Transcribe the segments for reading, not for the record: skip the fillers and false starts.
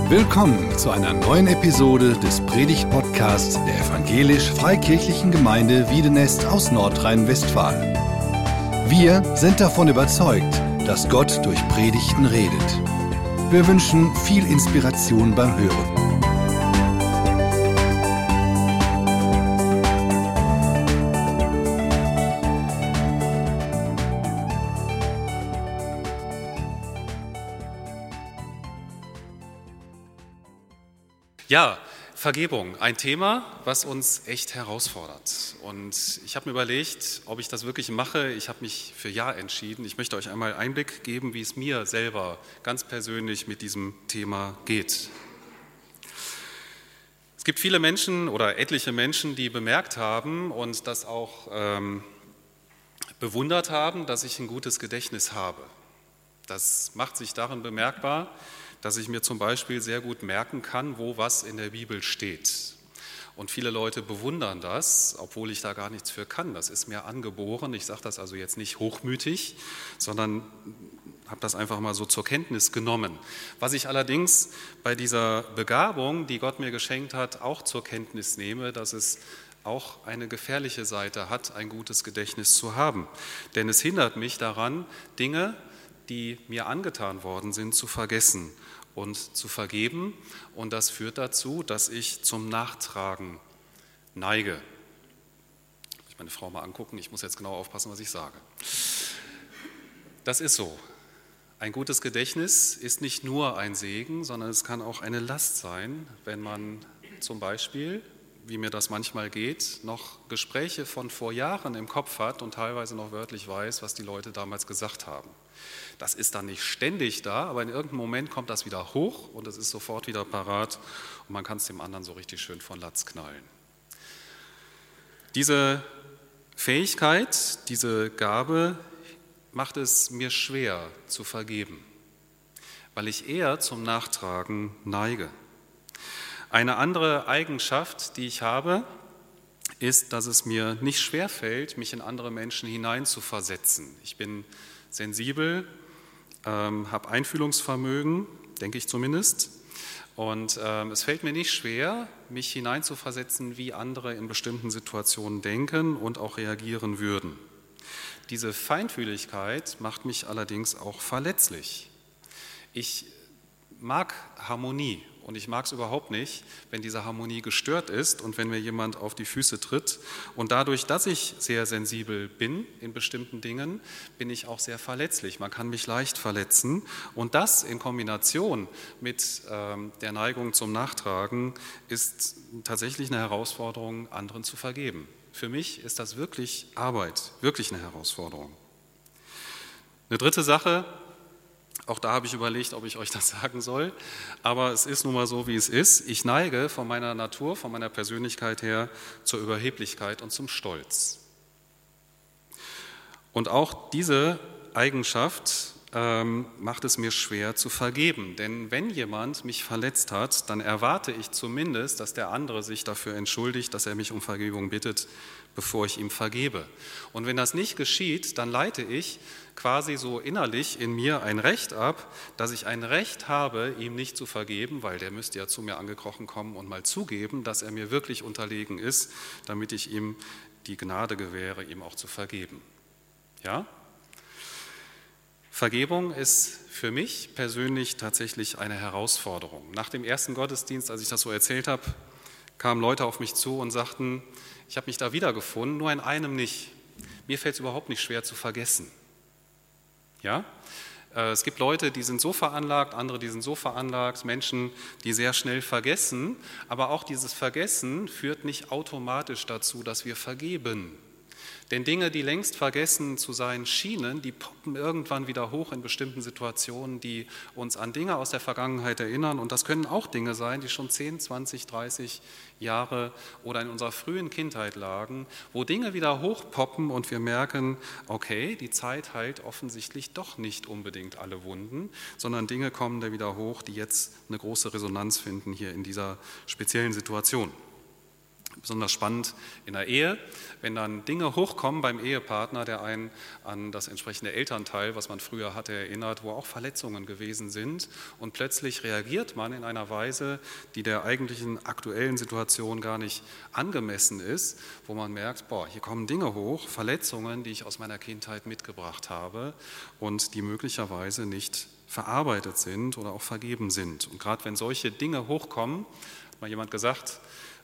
Willkommen zu einer neuen Episode des Predigt-Podcasts der Evangelisch-Freikirchlichen Gemeinde Wiedenest aus Nordrhein-Westfalen. Wir sind davon überzeugt, dass Gott durch Predigten redet. Wir wünschen viel Inspiration beim Hören. Ja, Vergebung, ein Thema, was uns echt herausfordert. Und ich habe mir überlegt, ob ich das wirklich mache. Ich habe mich für Ja entschieden. Ich möchte euch einmal Einblick geben, wie es mir selber ganz persönlich mit diesem Thema geht. Es gibt viele Menschen oder etliche Menschen, die bemerkt haben und das auch bewundert haben, dass ich ein gutes Gedächtnis habe. Das macht sich darin bemerkbar, dass ich mir zum Beispiel sehr gut merken kann, wo was in der Bibel steht. Und viele Leute bewundern das, obwohl ich da gar nichts für kann. Das ist mir angeboren. Ich sage das also jetzt nicht hochmütig, sondern habe das einfach mal so zur Kenntnis genommen. Was ich allerdings bei dieser Begabung, die Gott mir geschenkt hat, auch zur Kenntnis nehme, dass es auch eine gefährliche Seite hat, ein gutes Gedächtnis zu haben. Denn es hindert mich daran, Dinge, die mir angetan worden sind, zu vergessen und zu vergeben. Und das führt dazu, dass ich zum Nachtragen neige. Ich muss meine Frau mal angucken, ich muss jetzt genau aufpassen, was ich sage. Das ist so. Ein gutes Gedächtnis ist nicht nur ein Segen, sondern es kann auch eine Last sein, wenn man zum Beispiel, wie mir das manchmal geht, noch Gespräche von vor Jahren im Kopf hat und teilweise noch wörtlich weiß, was die Leute damals gesagt haben. Das ist dann nicht ständig da, aber in irgendeinem Moment kommt das wieder hoch und es ist sofort wieder parat und man kann es dem anderen so richtig schön von Latz knallen. Diese Fähigkeit, diese Gabe macht es mir schwer zu vergeben, weil ich eher zum Nachtragen neige. Eine andere Eigenschaft, die ich habe, ist, dass es mir nicht schwerfällt, mich in andere Menschen hineinzuversetzen. Ich bin sensibel, habe Einfühlungsvermögen, denke ich zumindest. Und es fällt mir nicht schwer, mich hineinzuversetzen, wie andere in bestimmten Situationen denken und auch reagieren würden. Diese Feinfühligkeit macht mich allerdings auch verletzlich. Ich mag Harmonie. Und ich mag es überhaupt nicht, wenn diese Harmonie gestört ist und wenn mir jemand auf die Füße tritt. Und dadurch, dass ich sehr sensibel bin in bestimmten Dingen, bin ich auch sehr verletzlich. Man kann mich leicht verletzen. Und das in Kombination mit der Neigung zum Nachtragen ist tatsächlich eine Herausforderung, anderen zu vergeben. Für mich ist das wirklich Arbeit, wirklich eine Herausforderung. Eine dritte Sache, auch da habe ich überlegt, ob ich euch das sagen soll, aber es ist nun mal so, wie es ist. Ich neige von meiner Natur, von meiner Persönlichkeit her zur Überheblichkeit und zum Stolz. Und auch diese Eigenschaft macht es mir schwer zu vergeben. Denn wenn jemand mich verletzt hat, dann erwarte ich zumindest, dass der andere sich dafür entschuldigt, dass er mich um Vergebung bittet, bevor ich ihm vergebe. Und wenn das nicht geschieht, dann leite ich quasi so innerlich in mir ein Recht ab, dass ich ein Recht habe, ihm nicht zu vergeben, weil der müsste ja zu mir angekrochen kommen und mal zugeben, dass er mir wirklich unterlegen ist, damit ich ihm die Gnade gewähre, ihm auch zu vergeben. Ja? Vergebung ist für mich persönlich tatsächlich eine Herausforderung. Nach dem ersten Gottesdienst, als ich das so erzählt habe, kamen Leute auf mich zu und sagten, ich habe mich da wiedergefunden, nur in einem nicht. Mir fällt es überhaupt nicht schwer zu vergessen. Ja? Es gibt Leute, die sind so veranlagt, andere, die sind so veranlagt, Menschen, die sehr schnell vergessen, aber auch dieses Vergessen führt nicht automatisch dazu, dass wir vergeben. Denn Dinge, die längst vergessen zu sein schienen, die poppen irgendwann wieder hoch in bestimmten Situationen, die uns an Dinge aus der Vergangenheit erinnern. Und das können auch Dinge sein, die schon 10, 20, 30 Jahre oder in unserer frühen Kindheit lagen, wo Dinge wieder hochpoppen und wir merken, okay, die Zeit heilt offensichtlich doch nicht unbedingt alle Wunden, sondern Dinge kommen da wieder hoch, die jetzt eine große Resonanz finden hier in dieser speziellen Situation. Besonders spannend in der Ehe, wenn dann Dinge hochkommen beim Ehepartner, der einen an das entsprechende Elternteil, was man früher hatte, erinnert, wo auch Verletzungen gewesen sind. Und plötzlich reagiert man in einer Weise, die der eigentlichen aktuellen Situation gar nicht angemessen ist, wo man merkt, boah, hier kommen Dinge hoch, Verletzungen, die ich aus meiner Kindheit mitgebracht habe und die möglicherweise nicht verarbeitet sind oder auch vergeben sind. Und gerade wenn solche Dinge hochkommen, hat mal jemand gesagt,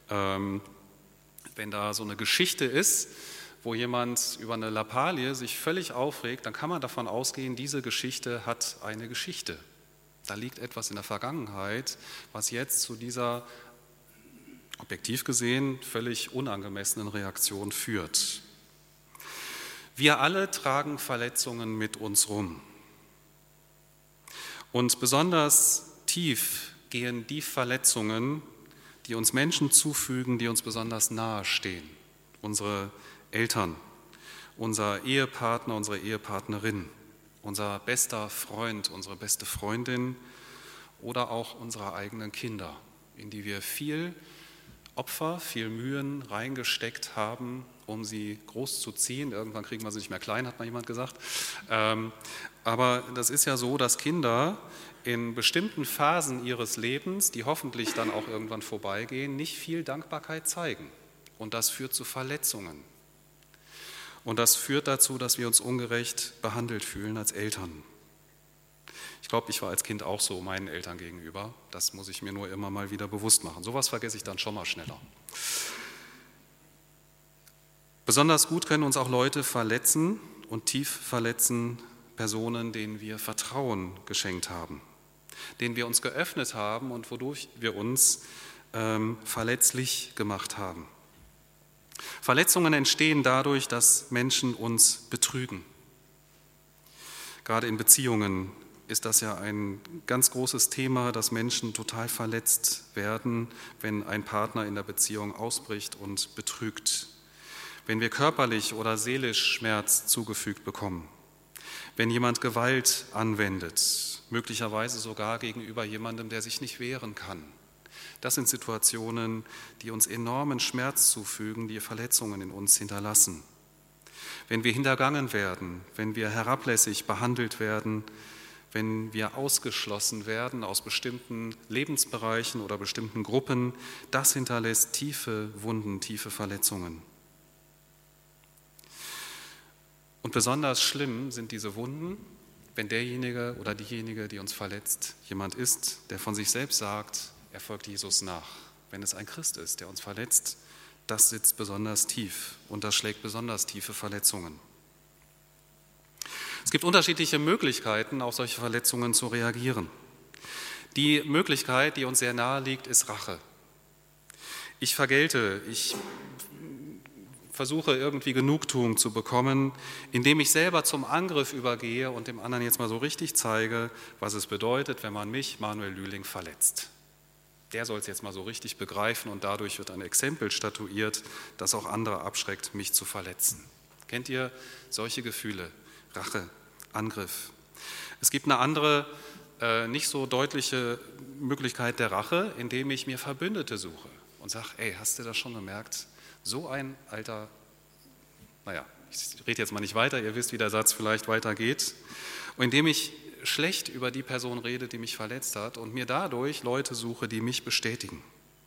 wenn da so eine Geschichte ist, wo jemand über eine Lappalie sich völlig aufregt, dann kann man davon ausgehen, diese Geschichte hat eine Geschichte. Da liegt etwas in der Vergangenheit, was jetzt zu dieser, objektiv gesehen, völlig unangemessenen Reaktion führt. Wir alle tragen Verletzungen mit uns rum. Und besonders tief gehen die Verletzungen, die uns Menschen zufügen, die uns besonders nahe stehen. Unsere Eltern, unser Ehepartner, unsere Ehepartnerin, unser bester Freund, unsere beste Freundin oder auch unsere eigenen Kinder, in die wir viel Opfer, viel Mühen reingesteckt haben, um sie groß zu ziehen. Irgendwann kriegen wir sie nicht mehr klein, hat mal jemand gesagt. Aber das ist ja so, dass Kinder in bestimmten Phasen ihres Lebens, die hoffentlich dann auch irgendwann vorbeigehen, nicht viel Dankbarkeit zeigen. Und das führt zu Verletzungen. Und das führt dazu, dass wir uns ungerecht behandelt fühlen als Eltern. Ich glaube, ich war als Kind auch so meinen Eltern gegenüber. Das muss ich mir nur immer mal wieder bewusst machen. Sowas vergesse ich dann schon mal schneller. Besonders gut können uns auch Leute verletzen und tief verletzen, Personen, denen wir Vertrauen geschenkt haben, denen wir uns geöffnet haben und wodurch wir uns verletzlich gemacht haben. Verletzungen entstehen dadurch, dass Menschen uns betrügen. Gerade in Beziehungen ist das ja ein ganz großes Thema, dass Menschen total verletzt werden, wenn ein Partner in der Beziehung ausbricht und betrügt. Wenn wir körperlich oder seelisch Schmerz zugefügt bekommen. Wenn jemand Gewalt anwendet, möglicherweise sogar gegenüber jemandem, der sich nicht wehren kann. Das sind Situationen, die uns enormen Schmerz zufügen, die Verletzungen in uns hinterlassen. Wenn wir hintergangen werden, wenn wir herablässig behandelt werden, wenn wir ausgeschlossen werden aus bestimmten Lebensbereichen oder bestimmten Gruppen, das hinterlässt tiefe Wunden, tiefe Verletzungen. Und besonders schlimm sind diese Wunden, wenn derjenige oder diejenige, die uns verletzt, jemand ist, der von sich selbst sagt, er folgt Jesus nach. Wenn es ein Christ ist, der uns verletzt, das sitzt besonders tief und das schlägt besonders tiefe Verletzungen. Es gibt unterschiedliche Möglichkeiten, auf solche Verletzungen zu reagieren. Die Möglichkeit, die uns sehr nahe liegt, ist Rache. Ich vergelte, ich versuche irgendwie Genugtuung zu bekommen, indem ich selber zum Angriff übergehe und dem anderen jetzt mal so richtig zeige, was es bedeutet, wenn man mich, Manuel Lühling, verletzt. Der soll es jetzt mal so richtig begreifen und dadurch wird ein Exempel statuiert, das auch andere abschreckt, mich zu verletzen. Kennt ihr solche Gefühle? Rache, Angriff. Es gibt eine andere, nicht so deutliche Möglichkeit der Rache, indem ich mir Verbündete suche und sage, ey, hast du das schon gemerkt? So ein alter, ich rede jetzt mal nicht weiter, ihr wisst, wie der Satz vielleicht weitergeht. Und indem ich schlecht über die Person rede, die mich verletzt hat und mir dadurch Leute suche, die mich bestätigen.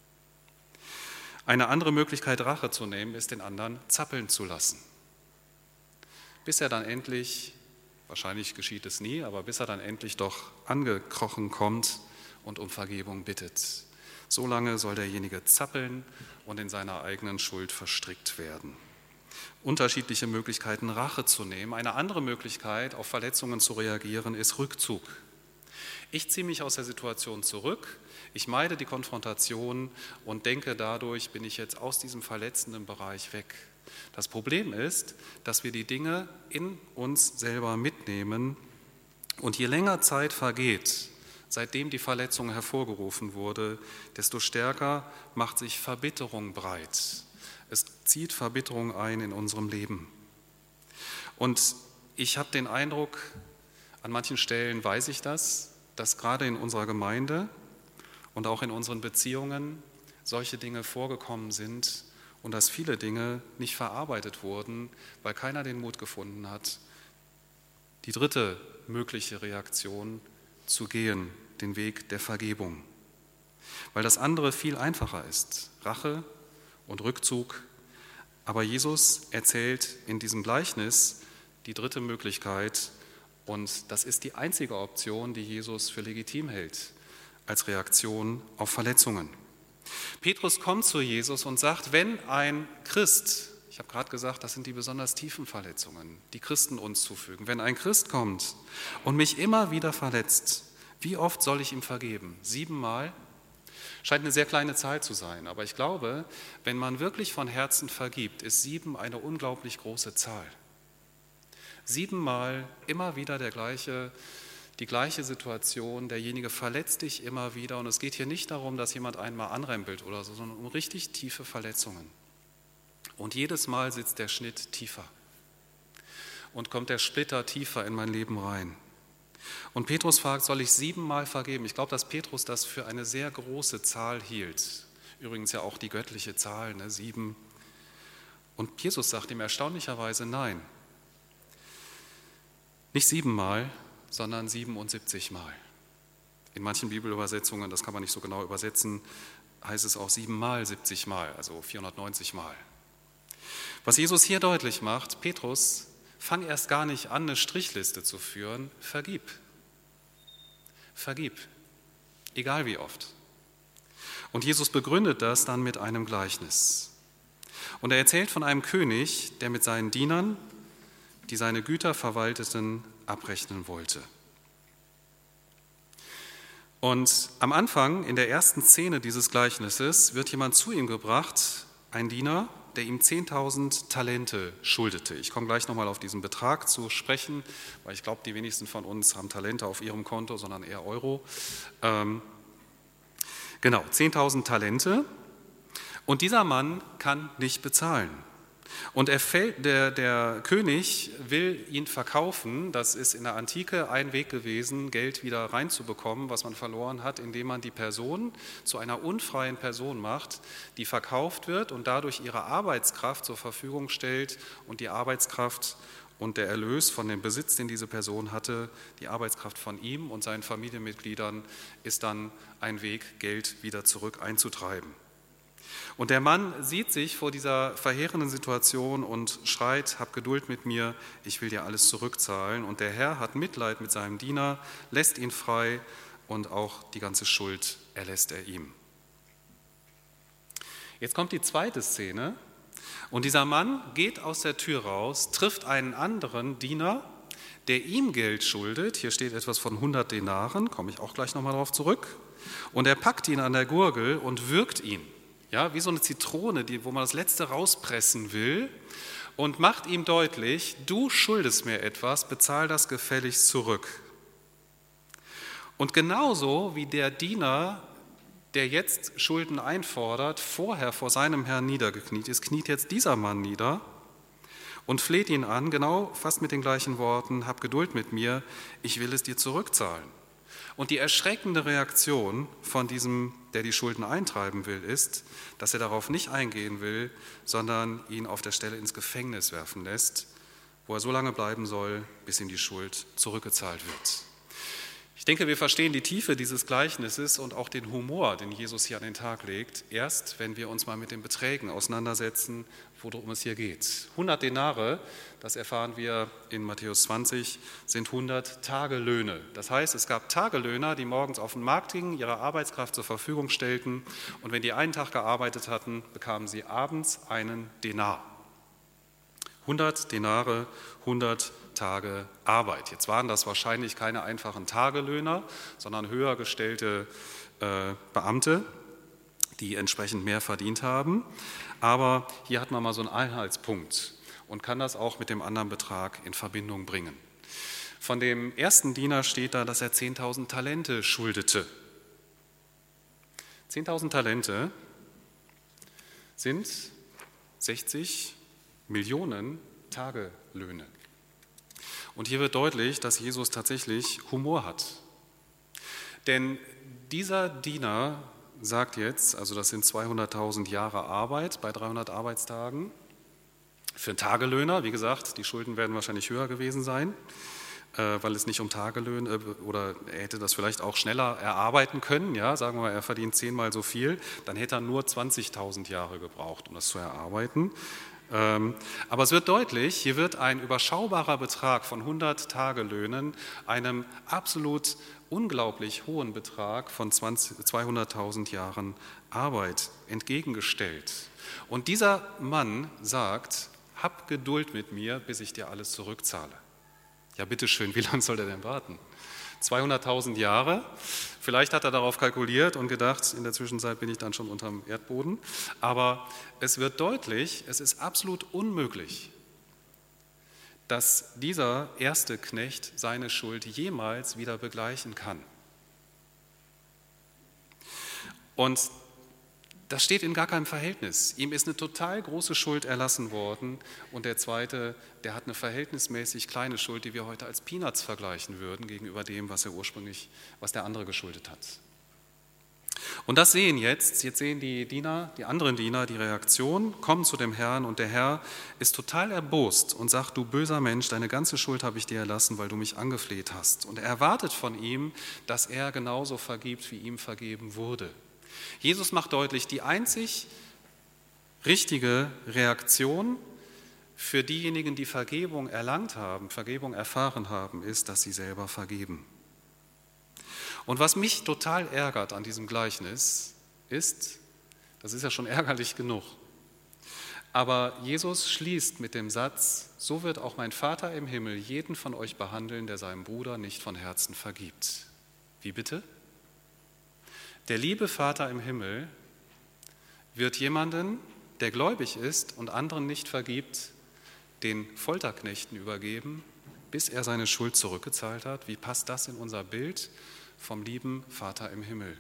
Eine andere Möglichkeit, Rache zu nehmen, ist, den anderen zappeln zu lassen. Bis er dann endlich, wahrscheinlich geschieht es nie, aber bis er dann endlich doch angekrochen kommt und um Vergebung bittet. So lange soll derjenige zappeln und in seiner eigenen Schuld verstrickt werden. Unterschiedliche Möglichkeiten, Rache zu nehmen. Eine andere Möglichkeit, auf Verletzungen zu reagieren, ist Rückzug. Ich ziehe mich aus der Situation zurück, ich meide die Konfrontation und denke, dadurch bin ich jetzt aus diesem verletzenden Bereich weg. Das Problem ist, dass wir die Dinge in uns selber mitnehmen und je länger Zeit vergeht, seitdem die Verletzung hervorgerufen wurde, desto stärker macht sich Verbitterung breit. Es zieht Verbitterung ein in unserem Leben. Und ich habe den Eindruck, an manchen Stellen weiß ich das, dass gerade in unserer Gemeinde und auch in unseren Beziehungen solche Dinge vorgekommen sind und dass viele Dinge nicht verarbeitet wurden, weil keiner den Mut gefunden hat, die dritte mögliche Reaktion zu gehen, den Weg der Vergebung. Weil das andere viel einfacher ist, Rache und Rückzug. Aber Jesus erzählt in diesem Gleichnis die dritte Möglichkeit und das ist die einzige Option, die Jesus für legitim hält, als Reaktion auf Verletzungen. Petrus kommt zu Jesus und sagt, wenn ein Christ, ich habe gerade gesagt, das sind die besonders tiefen Verletzungen, die Christen uns zufügen, wenn ein Christ kommt und mich immer wieder verletzt, wie oft soll ich ihm vergeben? 7-mal? Scheint eine sehr kleine Zahl zu sein, aber ich glaube, wenn man wirklich von Herzen vergibt, ist 7 eine unglaublich große Zahl. 7-mal immer wieder die gleiche Situation, derjenige verletzt dich immer wieder und es geht hier nicht darum, dass jemand einmal anrempelt oder so, sondern um richtig tiefe Verletzungen. Und jedes Mal sitzt der Schnitt tiefer und kommt der Splitter tiefer in mein Leben rein. Und Petrus fragt, soll ich 7-mal vergeben? Ich glaube, dass Petrus das für eine sehr große Zahl hielt. Übrigens ja auch die göttliche Zahl, 7. Und Jesus sagt ihm erstaunlicherweise nein. Nicht 7-mal, sondern 77-mal. In manchen Bibelübersetzungen, das kann man nicht so genau übersetzen, heißt es auch 7-mal 70-mal, also 490-mal. Was Jesus hier deutlich macht, Petrus, fang erst gar nicht an, eine Strichliste zu führen, vergib. Vergib, egal wie oft. Und Jesus begründet das dann mit einem Gleichnis. Und er erzählt von einem König, der mit seinen Dienern, die seine Güter verwalteten, abrechnen wollte. Und am Anfang, in der ersten Szene dieses Gleichnisses, wird jemand zu ihm gebracht, ein Diener, der ihm 10.000 Talente schuldete. Ich komme gleich nochmal auf diesen Betrag zu sprechen, weil ich glaube, die wenigsten von uns haben Talente auf ihrem Konto, sondern eher Euro. 10.000 Talente. Und dieser Mann kann nicht bezahlen. Und der König will ihn verkaufen. Das ist in der Antike ein Weg gewesen, Geld wieder reinzubekommen, was man verloren hat, indem man die Person zu einer unfreien Person macht, die verkauft wird und dadurch ihre Arbeitskraft zur Verfügung stellt und die Arbeitskraft und der Erlös von dem Besitz, den diese Person hatte, die Arbeitskraft von ihm und seinen Familienmitgliedern, ist dann ein Weg, Geld wieder zurück einzutreiben. Und der Mann sieht sich vor dieser verheerenden Situation und schreit, hab Geduld mit mir, ich will dir alles zurückzahlen. Und der Herr hat Mitleid mit seinem Diener, lässt ihn frei und auch die ganze Schuld erlässt er ihm. Jetzt kommt die zweite Szene und dieser Mann geht aus der Tür raus, trifft einen anderen Diener, der ihm Geld schuldet. Hier steht etwas von 100 Denaren, komme ich auch gleich nochmal darauf zurück. Und er packt ihn an der Gurgel und würgt ihn. Ja, wie so eine Zitrone, wo man das Letzte rauspressen will und macht ihm deutlich, du schuldest mir etwas, bezahl das gefälligst zurück. Und genauso wie der Diener, der jetzt Schulden einfordert, vorher vor seinem Herrn niedergekniet ist, kniet jetzt dieser Mann nieder und fleht ihn an, genau fast mit den gleichen Worten, hab Geduld mit mir, ich will es dir zurückzahlen. Und die erschreckende Reaktion von diesem, der die Schulden eintreiben will, ist, dass er darauf nicht eingehen will, sondern ihn auf der Stelle ins Gefängnis werfen lässt, wo er so lange bleiben soll, bis ihm die Schuld zurückgezahlt wird. Ich denke, wir verstehen die Tiefe dieses Gleichnisses und auch den Humor, den Jesus hier an den Tag legt, erst wenn wir uns mal mit den Beträgen auseinandersetzen, worum es hier geht. 100 Denare, das erfahren wir in Matthäus 20, sind 100 Tagelöhne. Das heißt, es gab Tagelöhner, die morgens auf den Markt gingen, ihre Arbeitskraft zur Verfügung stellten und wenn die einen Tag gearbeitet hatten, bekamen sie abends einen Denar. 100 Denare, 100 Tage Arbeit. Jetzt waren das wahrscheinlich keine einfachen Tagelöhner, sondern höher gestellte Beamte, die entsprechend mehr verdient haben. Aber hier hat man mal so einen Einheitspunkt und kann das auch mit dem anderen Betrag in Verbindung bringen. Von dem ersten Diener steht da, dass er 10.000 Talente schuldete. 10.000 Talente sind 60 Millionen Tagelöhne. Und hier wird deutlich, dass Jesus tatsächlich Humor hat. Denn dieser Diener sagt jetzt, also das sind 200.000 Jahre Arbeit bei 300 Arbeitstagen. Für einen Tagelöhner, wie gesagt, die Schulden werden wahrscheinlich höher gewesen sein, weil es nicht um Tagelöhne oder er hätte das vielleicht auch schneller erarbeiten können. Ja, sagen wir mal, er verdient 10-mal so viel, dann hätte er nur 20.000 Jahre gebraucht, um das zu erarbeiten. Aber es wird deutlich, hier wird ein überschaubarer Betrag von 100 Tagelöhnen einem absolut unglaublich hohen Betrag von 200.000 Jahren Arbeit entgegengestellt. Und dieser Mann sagt: Hab Geduld mit mir, bis ich dir alles zurückzahle. Ja, bitteschön, wie lange soll er denn warten? 200.000 Jahre. Vielleicht hat er darauf kalkuliert und gedacht, in der Zwischenzeit bin ich dann schon unterm Erdboden. Aber es wird deutlich, es ist absolut unmöglich, dass dieser erste Knecht seine Schuld jemals wieder begleichen kann. Und das steht in gar keinem Verhältnis. Ihm ist eine total große Schuld erlassen worden und der zweite, der hat eine verhältnismäßig kleine Schuld, die wir heute als Peanuts vergleichen würden gegenüber dem, was der andere geschuldet hat. Und das jetzt sehen die anderen Diener, die Reaktion, kommen zu dem Herrn und der Herr ist total erbost und sagt: Du böser Mensch, deine ganze Schuld habe ich dir erlassen, weil du mich angefleht hast. Und er erwartet von ihm, dass er genauso vergibt, wie ihm vergeben wurde. Jesus macht deutlich, die einzig richtige Reaktion für diejenigen, die Vergebung erlangt haben, Vergebung erfahren haben, ist, dass sie selber vergeben. Und was mich total ärgert an diesem Gleichnis ist, das ist ja schon ärgerlich genug, aber Jesus schließt mit dem Satz: So wird auch mein Vater im Himmel jeden von euch behandeln, der seinem Bruder nicht von Herzen vergibt. Wie bitte? Der liebe Vater im Himmel wird jemanden, der gläubig ist und anderen nicht vergibt, den Folterknechten übergeben, bis er seine Schuld zurückgezahlt hat. Wie passt das in unser Bild vom lieben Vater im Himmel?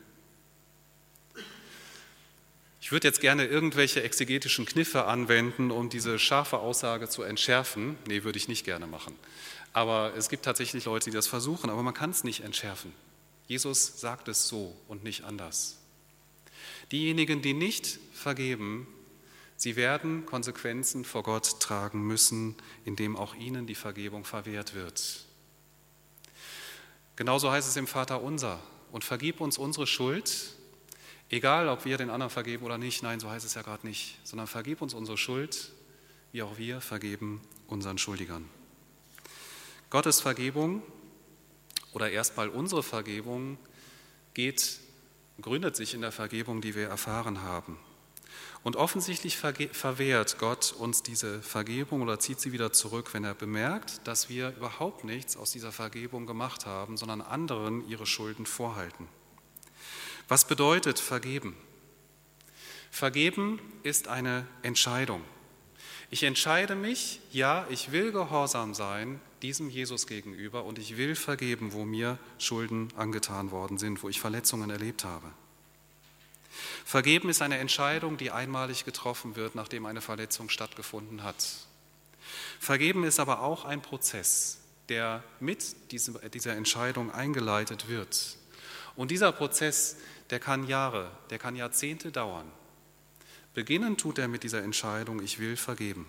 Ich würde jetzt gerne irgendwelche exegetischen Kniffe anwenden, um diese scharfe Aussage zu entschärfen. Nee, würde ich nicht gerne machen. Aber es gibt tatsächlich Leute, die das versuchen, aber man kann es nicht entschärfen. Jesus sagt es so und nicht anders. Diejenigen, die nicht vergeben, sie werden Konsequenzen vor Gott tragen müssen, indem auch ihnen die Vergebung verwehrt wird. Genauso heißt es im Vaterunser: Und vergib uns unsere Schuld, egal ob wir den anderen vergeben oder nicht. Nein, so heißt es ja gerade nicht, sondern vergib uns unsere Schuld, wie auch wir vergeben unseren Schuldigern. Gottes Vergebung oder erstmal unsere Vergebung gründet sich in der Vergebung, die wir erfahren haben. Und offensichtlich verwehrt Gott uns diese Vergebung oder zieht sie wieder zurück, wenn er bemerkt, dass wir überhaupt nichts aus dieser Vergebung gemacht haben, sondern anderen ihre Schulden vorhalten. Was bedeutet vergeben? Vergeben ist eine Entscheidung. Ich entscheide mich, ja, ich will gehorsam sein diesem Jesus gegenüber und ich will vergeben, wo mir Schulden angetan worden sind, wo ich Verletzungen erlebt habe. Vergeben ist eine Entscheidung, die einmalig getroffen wird, nachdem eine Verletzung stattgefunden hat. Vergeben ist aber auch ein Prozess, der mit dieser Entscheidung eingeleitet wird. Und dieser Prozess, der kann Jahre, der kann Jahrzehnte dauern. Beginnen tut er mit dieser Entscheidung: Ich will vergeben.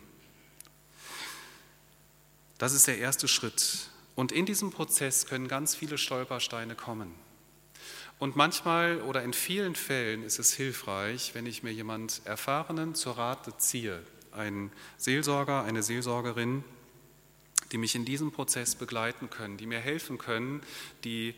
Das ist der erste Schritt. Und in diesem Prozess können ganz viele Stolpersteine kommen. Und manchmal oder in vielen Fällen ist es hilfreich, wenn ich mir jemand Erfahrenen zur Rate ziehe, einen Seelsorger, eine Seelsorgerin, die mich in diesem Prozess begleiten können, die mir helfen können, die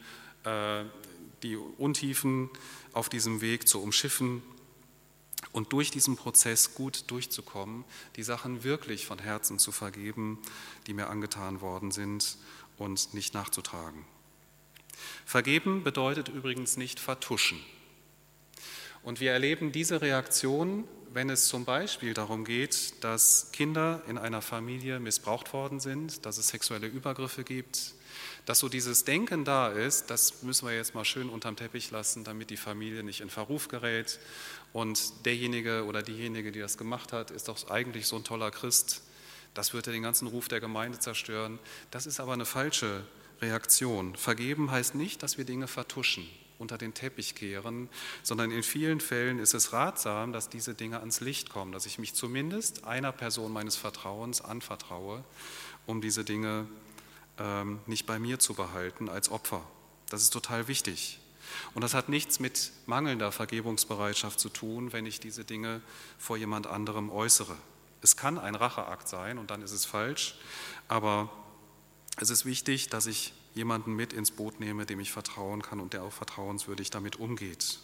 Untiefen auf diesem Weg zu umschiffen und durch diesen Prozess gut durchzukommen, die Sachen wirklich von Herzen zu vergeben, die mir angetan worden sind und nicht nachzutragen. Vergeben bedeutet übrigens nicht vertuschen. Und wir erleben diese Reaktion, wenn es zum Beispiel darum geht, dass Kinder in einer Familie missbraucht worden sind, dass es sexuelle Übergriffe gibt, dass so dieses Denken da ist, das müssen wir jetzt mal schön unterm Teppich lassen, damit die Familie nicht in Verruf gerät. Und derjenige oder diejenige, die das gemacht hat, ist doch eigentlich so ein toller Christ. Das würde den ganzen Ruf der Gemeinde zerstören. Das ist aber eine falsche Reaktion. Vergeben heißt nicht, dass wir Dinge vertuschen. unter den Teppich kehren, sondern in vielen Fällen ist es ratsam, dass diese Dinge ans Licht kommen, dass ich mich zumindest einer Person meines Vertrauens anvertraue, um diese Dinge nicht bei mir zu behalten als Opfer. Das ist total wichtig. Und das hat nichts mit mangelnder Vergebungsbereitschaft zu tun, wenn ich diese Dinge vor jemand anderem äußere. Es kann ein Racheakt sein und dann ist es falsch, aber es ist wichtig, dass ich jemanden mit ins Boot nehme, dem ich vertrauen kann und der auch vertrauenswürdig damit umgeht.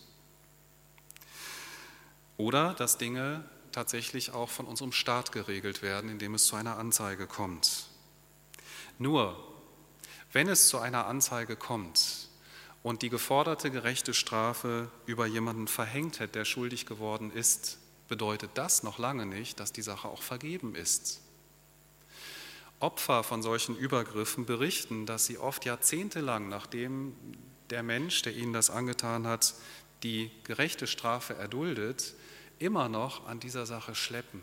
Oder dass Dinge tatsächlich auch von unserem Staat geregelt werden, indem es zu einer Anzeige kommt. Nur, wenn es zu einer Anzeige kommt und die geforderte gerechte Strafe über jemanden verhängt hat, der schuldig geworden ist, bedeutet das noch lange nicht, dass die Sache auch vergeben ist. Opfer von solchen Übergriffen berichten, dass sie oft jahrzehntelang, nachdem der Mensch, der ihnen das angetan hat, die gerechte Strafe erduldet, immer noch an dieser Sache schleppen.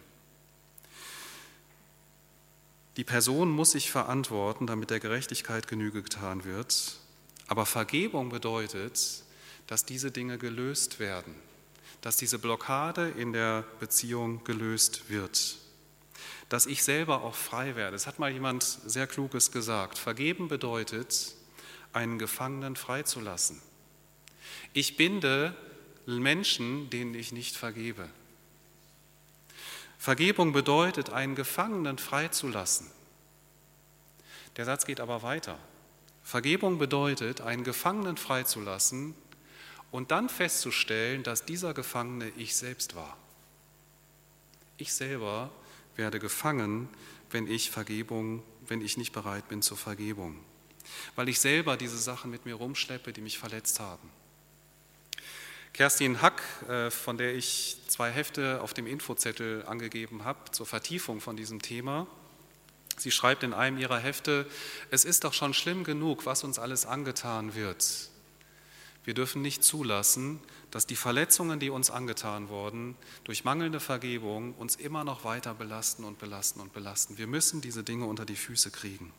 Die Person muss sich verantworten, damit der Gerechtigkeit Genüge getan wird. Aber Vergebung bedeutet, dass diese Dinge gelöst werden, dass diese Blockade in der Beziehung gelöst wird, dass ich selber auch frei werde. Es hat mal jemand sehr Kluges gesagt, vergeben bedeutet, einen Gefangenen freizulassen. Ich binde Menschen, denen ich nicht vergebe. Vergebung bedeutet, einen Gefangenen freizulassen. Der Satz geht aber weiter. Vergebung bedeutet, einen Gefangenen freizulassen und dann festzustellen, dass dieser Gefangene ich selbst war. Ich selber werde gefangen, wenn ich nicht bereit bin zur Vergebung, weil ich selber diese Sachen mit mir rumschleppe, die mich verletzt haben. Kerstin Hack, von der ich 2 Hefte auf dem Infozettel angegeben habe, zur Vertiefung von diesem Thema, sie schreibt in einem ihrer Hefte, es ist doch schon schlimm genug, was uns alles angetan wird. Wir dürfen nicht zulassen, dass die Verletzungen, die uns angetan wurden, durch mangelnde Vergebung uns immer noch weiter belasten und belasten und belasten. Wir müssen diese Dinge unter die Füße kriegen.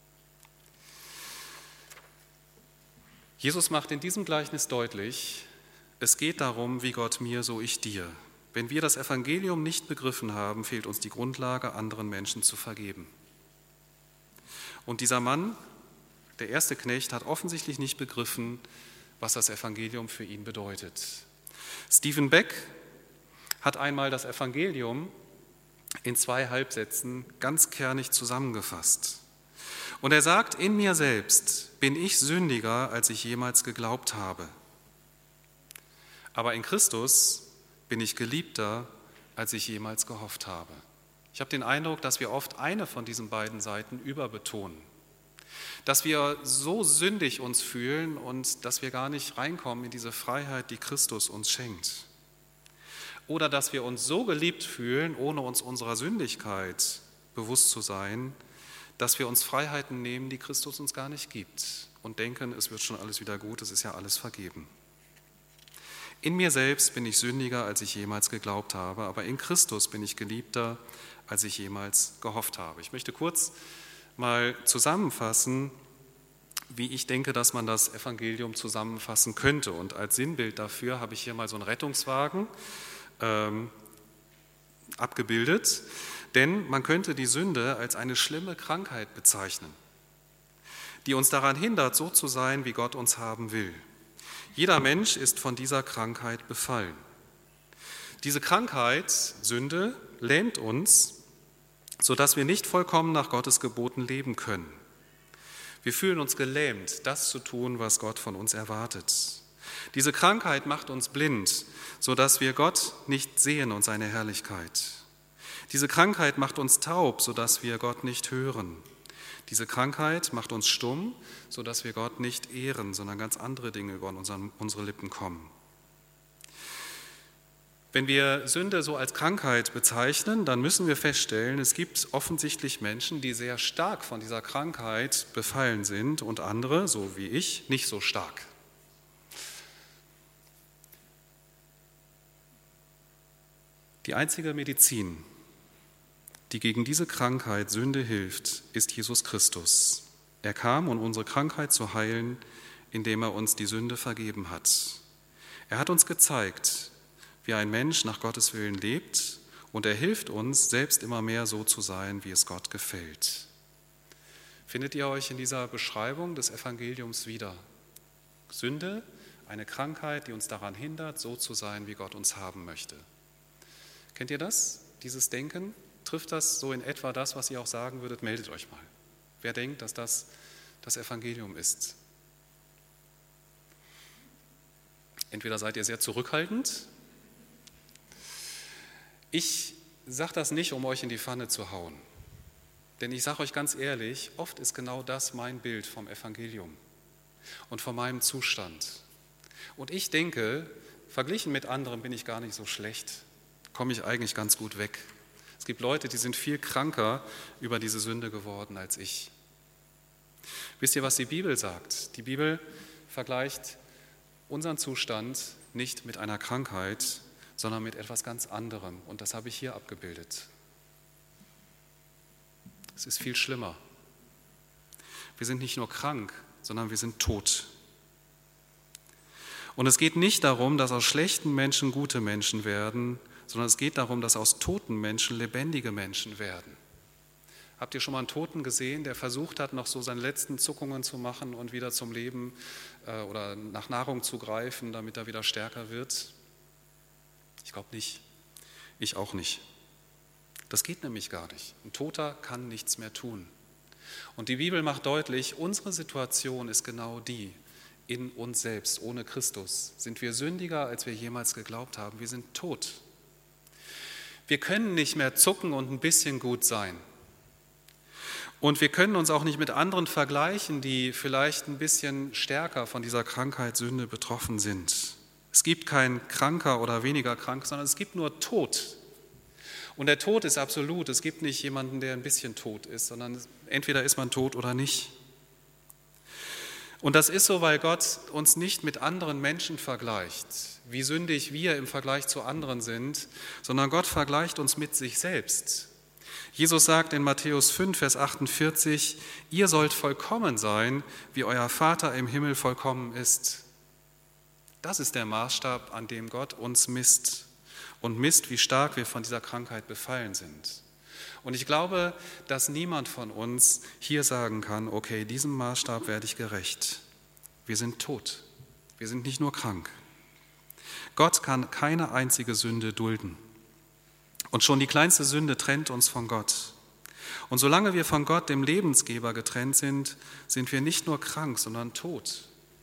Jesus macht in diesem Gleichnis deutlich, es geht darum, wie Gott mir, so ich dir. Wenn wir das Evangelium nicht begriffen haben, fehlt uns die Grundlage, anderen Menschen zu vergeben. Und dieser Mann, der erste Knecht, hat offensichtlich nicht begriffen, was das Evangelium für ihn bedeutet. Stephen Beck hat einmal das Evangelium in 2 Halbsätzen ganz kernig zusammengefasst. Und er sagt, in mir selbst bin ich sündiger, als ich jemals geglaubt habe. Aber in Christus bin ich geliebter, als ich jemals gehofft habe. Ich habe den Eindruck, dass wir oft eine von diesen beiden Seiten überbetonen. Dass wir so sündig uns fühlen und dass wir gar nicht reinkommen in diese Freiheit, die Christus uns schenkt. Oder dass wir uns so geliebt fühlen, ohne uns unserer Sündigkeit bewusst zu sein, dass wir uns Freiheiten nehmen, die Christus uns gar nicht gibt und denken, es wird schon alles wieder gut, es ist ja alles vergeben. In mir selbst bin ich sündiger, als ich jemals geglaubt habe, aber in Christus bin ich geliebter, als ich jemals gehofft habe. Ich möchte kurz mal zusammenfassen, wie ich denke, dass man das Evangelium zusammenfassen könnte. Und als Sinnbild dafür habe ich hier mal so einen Rettungswagen abgebildet, denn man könnte die Sünde als eine schlimme Krankheit bezeichnen, die uns daran hindert, so zu sein, wie Gott uns haben will. Jeder Mensch ist von dieser Krankheit befallen. Diese Krankheit, Sünde, lähmt uns, sodass wir nicht vollkommen nach Gottes Geboten leben können. Wir fühlen uns gelähmt, das zu tun, was Gott von uns erwartet. Diese Krankheit macht uns blind, sodass wir Gott nicht sehen und seine Herrlichkeit. Diese Krankheit macht uns taub, sodass wir Gott nicht hören. Diese Krankheit macht uns stumm, sodass wir Gott nicht ehren, sondern ganz andere Dinge über unsere Lippen kommen. Wenn wir Sünde so als Krankheit bezeichnen, dann müssen wir feststellen, es gibt offensichtlich Menschen, die sehr stark von dieser Krankheit befallen sind und andere, so wie ich, nicht so stark. Die einzige Medizin, die gegen diese Krankheit Sünde hilft, ist Jesus Christus. Er kam, um unsere Krankheit zu heilen, indem er uns die Sünde vergeben hat. Er hat uns gezeigt, wie ein Mensch nach Gottes Willen lebt, und er hilft uns, selbst immer mehr so zu sein, wie es Gott gefällt. Findet ihr euch in dieser Beschreibung des Evangeliums wieder? Sünde, eine Krankheit, die uns daran hindert, so zu sein, wie Gott uns haben möchte. Kennt ihr das, dieses Denken? Trifft das so in etwa das, was ihr auch sagen würdet? Meldet euch mal. Wer denkt, dass das das Evangelium ist? Entweder seid ihr sehr zurückhaltend. Ich sage das nicht, um euch in die Pfanne zu hauen. Denn ich sage euch ganz ehrlich, oft ist genau das mein Bild vom Evangelium und von meinem Zustand. Und ich denke, verglichen mit anderen bin ich gar nicht so schlecht, komme ich eigentlich ganz gut weg. Es gibt Leute, die sind viel kranker über diese Sünde geworden als ich. Wisst ihr, was die Bibel sagt? Die Bibel vergleicht unseren Zustand nicht mit einer Krankheit, sondern mit etwas ganz anderem. Und das habe ich hier abgebildet. Es ist viel schlimmer. Wir sind nicht nur krank, sondern wir sind tot. Und es geht nicht darum, dass aus schlechten Menschen gute Menschen werden, sondern es geht darum, dass aus toten Menschen lebendige Menschen werden. Habt ihr schon mal einen Toten gesehen, der versucht hat, noch so seine letzten Zuckungen zu machen und wieder zum Leben oder nach Nahrung zu greifen, damit er wieder stärker wird? Ich glaube nicht. Ich auch nicht. Das geht nämlich gar nicht. Ein Toter kann nichts mehr tun. Und die Bibel macht deutlich, unsere Situation ist genau die. In uns selbst, ohne Christus, sind wir sündiger, als wir jemals geglaubt haben. Wir sind tot. Wir können nicht mehr zucken und ein bisschen gut sein. Und wir können uns auch nicht mit anderen vergleichen, die vielleicht ein bisschen stärker von dieser Krankheit Sünde betroffen sind. Es gibt kein kranker oder weniger krank, sondern es gibt nur Tod. Und der Tod ist absolut. Es gibt nicht jemanden, der ein bisschen tot ist, sondern entweder ist man tot oder nicht. Und das ist so, weil Gott uns nicht mit anderen Menschen vergleicht, wie sündig wir im Vergleich zu anderen sind, sondern Gott vergleicht uns mit sich selbst. Jesus sagt in Matthäus 5, Vers 48, ihr sollt vollkommen sein, wie euer Vater im Himmel vollkommen ist. Das ist der Maßstab, an dem Gott uns misst und misst, wie stark wir von dieser Krankheit befallen sind. Und ich glaube, dass niemand von uns hier sagen kann, okay, diesem Maßstab werde ich gerecht. Wir sind tot. Wir sind nicht nur krank. Gott kann keine einzige Sünde dulden. Und schon die kleinste Sünde trennt uns von Gott. Und solange wir von Gott, dem Lebensgeber, getrennt sind, sind wir nicht nur krank, sondern tot.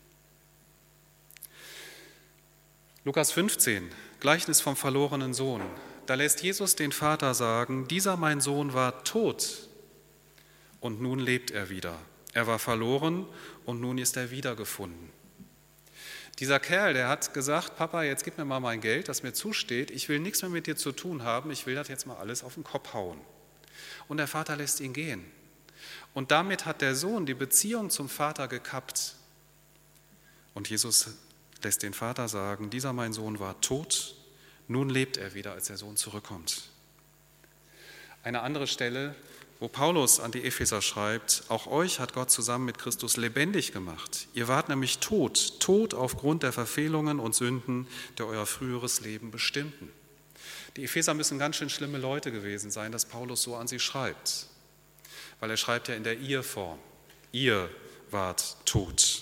Lukas 15, Gleichnis vom verlorenen Sohn. Da lässt Jesus den Vater sagen, dieser mein Sohn war tot und nun lebt er wieder. Er war verloren und nun ist er wiedergefunden. Dieser Kerl, der hat gesagt, Papa, jetzt gib mir mal mein Geld, das mir zusteht. Ich will nichts mehr mit dir zu tun haben. Ich will das jetzt mal alles auf den Kopf hauen. Und der Vater lässt ihn gehen. Und damit hat der Sohn die Beziehung zum Vater gekappt. Und Jesus lässt den Vater sagen, dieser mein Sohn war tot, nun lebt er wieder, als der Sohn zurückkommt. Eine andere Stelle, wo Paulus an die Epheser schreibt, auch euch hat Gott zusammen mit Christus lebendig gemacht. Ihr wart nämlich tot aufgrund der Verfehlungen und Sünden, der euer früheres Leben bestimmten. Die Epheser müssen ganz schön schlimme Leute gewesen sein, dass Paulus so an sie schreibt. Weil er schreibt ja in der Ihr-Form. Ihr wart tot.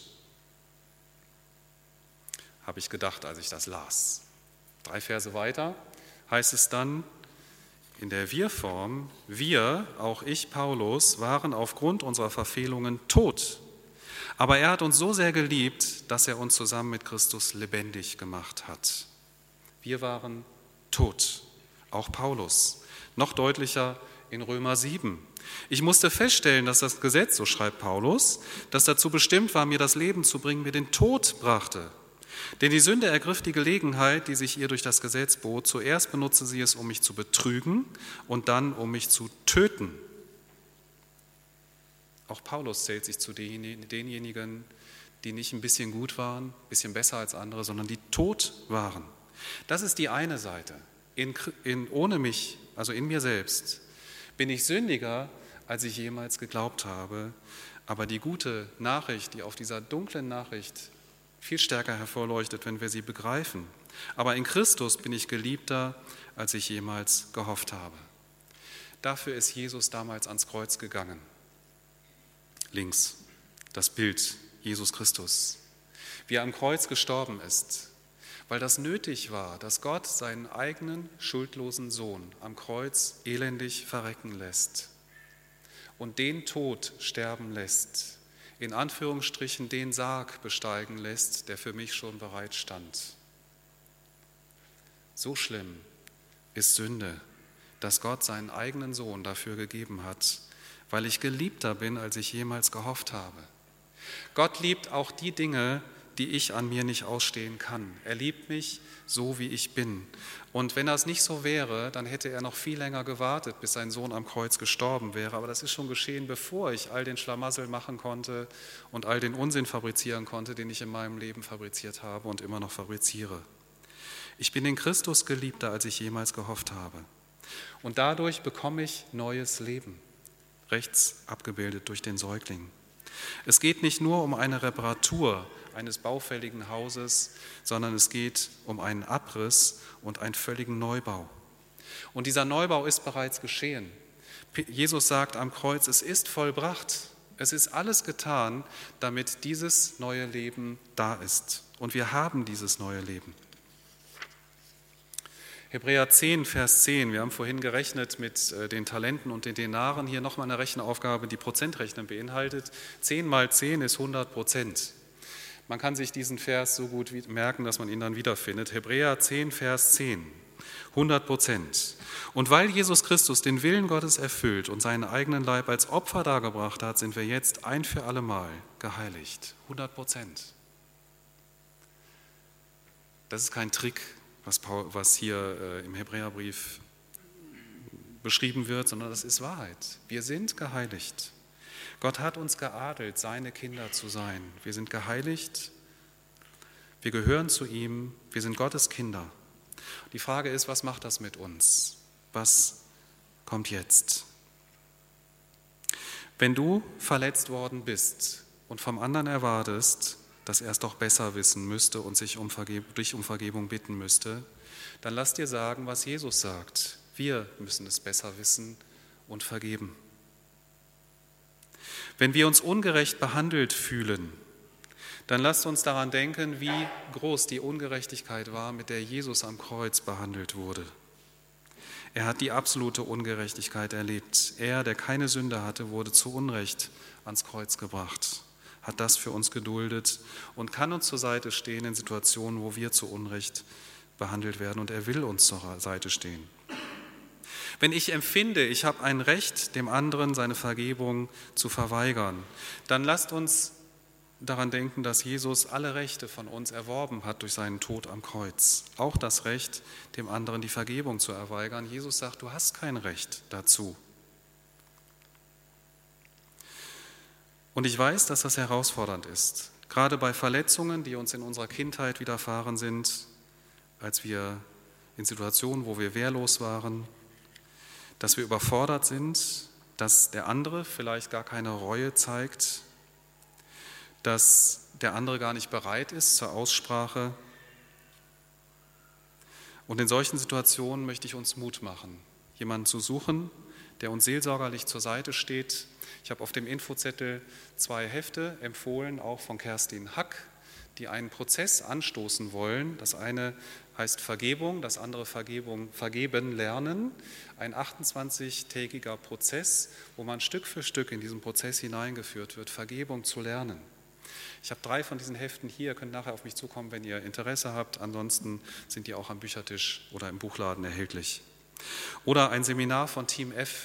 Habe ich gedacht, als ich das las. 3 Verse weiter heißt es dann, in der Wir-Form, wir, auch ich, Paulus, waren aufgrund unserer Verfehlungen tot. Aber er hat uns so sehr geliebt, dass er uns zusammen mit Christus lebendig gemacht hat. Wir waren tot, auch Paulus. Noch deutlicher in Römer 7. Ich musste feststellen, dass das Gesetz, so schreibt Paulus, das dazu bestimmt war, mir das Leben zu bringen, mir den Tod brachte. Denn die Sünde ergriff die Gelegenheit, die sich ihr durch das Gesetz bot. Zuerst benutzte sie es, um mich zu betrügen und dann, um mich zu töten. Auch Paulus zählt sich zu denjenigen, die nicht ein bisschen gut waren, ein bisschen besser als andere, sondern die tot waren. Das ist die eine Seite. Ohne mich, also in mir selbst, bin ich sündiger als ich jemals geglaubt habe. Aber die gute Nachricht, die auf dieser dunklen Nachricht viel stärker hervorleuchtet, wenn wir sie begreifen. Aber in Christus bin ich geliebter, als ich jemals gehofft habe. Dafür ist Jesus damals ans Kreuz gegangen. Links das Bild Jesus Christus, wie er am Kreuz gestorben ist, weil das nötig war, dass Gott seinen eigenen schuldlosen Sohn am Kreuz elendig verrecken lässt und den Tod sterben lässt, in Anführungsstrichen den Sarg besteigen lässt, der für mich schon bereit stand. So schlimm ist Sünde, dass Gott seinen eigenen Sohn dafür gegeben hat, weil ich geliebter bin, als ich jemals gehofft habe. Gott liebt auch die Dinge, die ich an mir nicht ausstehen kann. Er liebt mich so, wie ich bin. Und wenn das nicht so wäre, dann hätte er noch viel länger gewartet, bis sein Sohn am Kreuz gestorben wäre. Aber das ist schon geschehen, bevor ich all den Schlamassel machen konnte und all den Unsinn fabrizieren konnte, den ich in meinem Leben fabriziert habe und immer noch fabriziere. Ich bin in Christus geliebter, als ich jemals gehofft habe. Und dadurch bekomme ich neues Leben, rechts abgebildet durch den Säugling. Es geht nicht nur um eine Reparatur eines baufälligen Hauses, sondern es geht um einen Abriss und einen völligen Neubau. Und dieser Neubau ist bereits geschehen. Jesus sagt am Kreuz, es ist vollbracht. Es ist alles getan, damit dieses neue Leben da ist. Und wir haben dieses neue Leben. Hebräer 10, Vers 10, wir haben vorhin gerechnet mit den Talenten und den Denaren, hier nochmal eine Rechenaufgabe, die Prozentrechnen beinhaltet. 10 mal 10 ist 100%. Man kann sich diesen Vers so gut merken, dass man ihn dann wiederfindet. Hebräer 10, Vers 10, 100%. Und weil Jesus Christus den Willen Gottes erfüllt und seinen eigenen Leib als Opfer dargebracht hat, sind wir jetzt ein für alle Mal geheiligt. 100%. Das ist kein Trick, was hier im Hebräerbrief beschrieben wird, sondern das ist Wahrheit. Wir sind geheiligt. Gott hat uns geadelt, seine Kinder zu sein. Wir sind geheiligt, wir gehören zu ihm, wir sind Gottes Kinder. Die Frage ist, was macht das mit uns? Was kommt jetzt? Wenn du verletzt worden bist und vom anderen erwartest, dass er es doch besser wissen müsste und dich um Vergebung bitten müsste, dann lass dir sagen, was Jesus sagt. Wir müssen es besser wissen und vergeben. Wenn wir uns ungerecht behandelt fühlen, dann lasst uns daran denken, wie groß die Ungerechtigkeit war, mit der Jesus am Kreuz behandelt wurde. Er hat die absolute Ungerechtigkeit erlebt. Er, der keine Sünde hatte, wurde zu Unrecht ans Kreuz gebracht, hat das für uns geduldet und kann uns zur Seite stehen in Situationen, wo wir zu Unrecht behandelt werden, und er will uns zur Seite stehen. Wenn ich empfinde, ich habe ein Recht, dem anderen seine Vergebung zu verweigern, dann lasst uns daran denken, dass Jesus alle Rechte von uns erworben hat durch seinen Tod am Kreuz. Auch das Recht, dem anderen die Vergebung zu erweigern. Jesus sagt, du hast kein Recht dazu. Und ich weiß, dass das herausfordernd ist, gerade bei Verletzungen, die uns in unserer Kindheit widerfahren sind, als wir in Situationen, wo wir wehrlos waren, dass wir überfordert sind, dass der andere vielleicht gar keine Reue zeigt, dass der andere gar nicht bereit ist zur Aussprache. Und in solchen Situationen möchte ich uns Mut machen, jemanden zu suchen, der uns seelsorgerlich zur Seite steht. Ich habe auf dem Infozettel 2 Hefte empfohlen, auch von Kerstin Hack, die einen Prozess anstoßen wollen. Das eine heißt Vergebung, das andere Vergeben lernen. Ein 28-tägiger Prozess, wo man Stück für Stück in diesen Prozess hineingeführt wird, Vergebung zu lernen. Ich habe 3 von diesen Heften hier, ihr könnt nachher auf mich zukommen, wenn ihr Interesse habt. Ansonsten sind die auch am Büchertisch oder im Buchladen erhältlich. Oder ein Seminar von Team F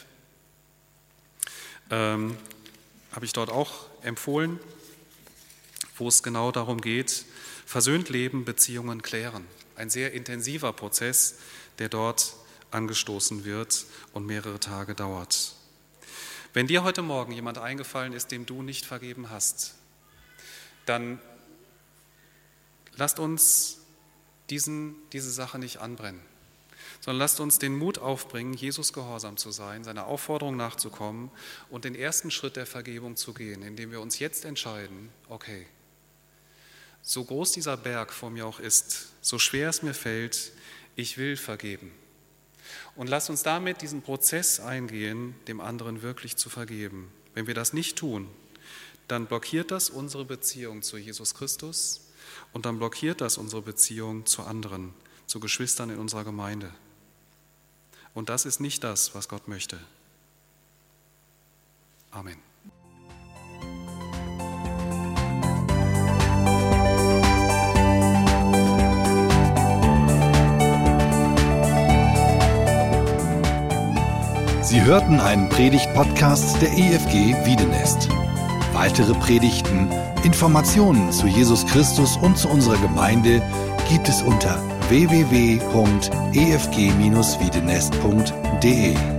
habe ich dort auch empfohlen, wo es genau darum geht, versöhnt leben, Beziehungen klären. Ein sehr intensiver Prozess, der dort angestoßen wird und mehrere Tage dauert. Wenn dir heute Morgen jemand eingefallen ist, dem du nicht vergeben hast, dann lasst uns diese Sache nicht anbrennen, sondern lasst uns den Mut aufbringen, Jesus gehorsam zu sein, seiner Aufforderung nachzukommen und den ersten Schritt der Vergebung zu gehen, indem wir uns jetzt entscheiden, okay, so groß dieser Berg vor mir auch ist, so schwer es mir fällt, ich will vergeben. Und lasst uns damit diesen Prozess eingehen, dem anderen wirklich zu vergeben. Wenn wir das nicht tun, dann blockiert das unsere Beziehung zu Jesus Christus und dann blockiert das unsere Beziehung zu anderen, zu Geschwistern in unserer Gemeinde. Und das ist nicht das, was Gott möchte. Amen. Sie hörten einen Predigt-Podcast der EFG Wiedenest. Weitere Predigten, Informationen zu Jesus Christus und zu unserer Gemeinde gibt es unter www.efg-wiedenest.de.